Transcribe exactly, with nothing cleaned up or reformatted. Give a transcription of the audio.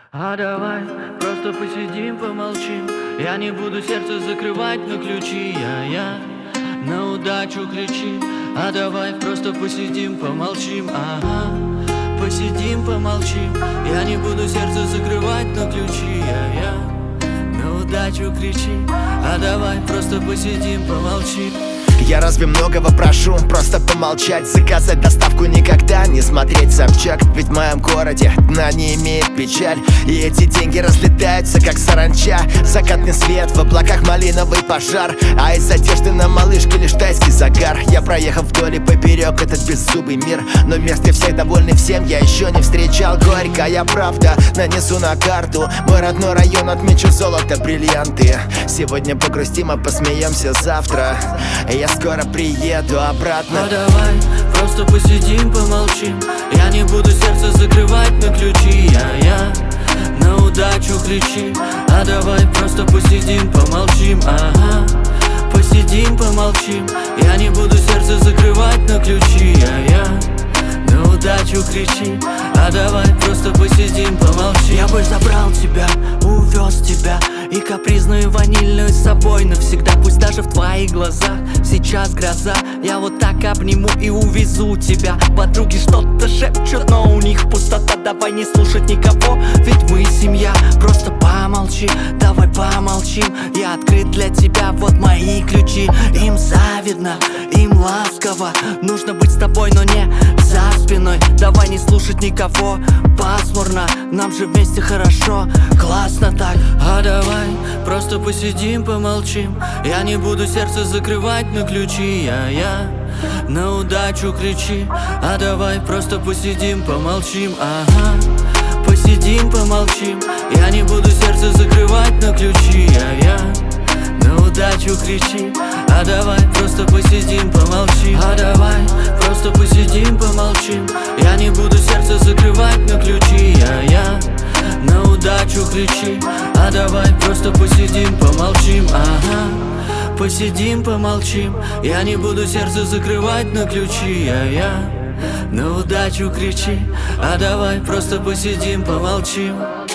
А давай просто посидим, помолчим. Я не буду сердце закрывать на ключи. Я-я на удачу кричи. А давай просто посидим, помолчим. Ага, посидим, помолчим. Я не буду сердце закрывать на ключи. Я-я на удачу кричи. А давай просто посидим, помолчим. Я разве многого прошу? Просто помолчать, заказать доставку, никогда не смотреть Собчак. Ведь в моем городе дна не имеет печаль, и эти деньги разлетаются, как саранча. Закатный свет, в облаках малиновый пожар, а из одежды на малышке лишь тайский загар. Я проехал вдоль и поперек этот беззубый мир, но вместе всех довольны всем я еще не встречал. Горькая правда нанесу на карту. Мой родной район отмечу золото, бриллианты. Сегодня погрустим, а посмеемся завтра. Я скоро приеду обратно. А давай просто посидим, помолчим. Я не буду сердце закрывать на ключи. Я-я на удачу кричи. А давай просто посидим, помолчим. Ага, посидим, помолчим. Я не буду сердце закрывать на ключи. Я-я на удачу кричи. А давай просто посидим, помолчим. Я бы забрал тебя, увез тебя и капризную ванильную с собой навсегда. Пусть даже в твоих глазах сейчас гроза. Я вот так обниму и увезу тебя. Подруги что-то шепчут, но у них пустота. Давай не слушать никого, ведь мы семья. Просто помолчи, давай помолчим. Я открыт для тебя, вот мои ключи. Им завидно, им ласково. Нужно быть с тобой, но не за спиной. Давай не слушать никого, пасмурно. Нам же вместе хорошо, классно так. А давай просто посидим, помолчим. Я не буду сердце закрывать на ключи. Я-я на удачу кричи. А давай просто посидим, помолчим. Ага, посидим, помолчим. Я не буду сердце закрывать на ключи. Я-я на удачу кричи. А давай просто посидим, помолчим. А давай просто посидим, помолчим. Я не буду сердце закрывать на ключи. Я-я на удачу кричи. А давай просто посидим, помолчим. Ага, посидим, помолчим. Я не буду сердце закрывать на ключи. Я-я на удачу кричи. А давай просто посидим, помолчим.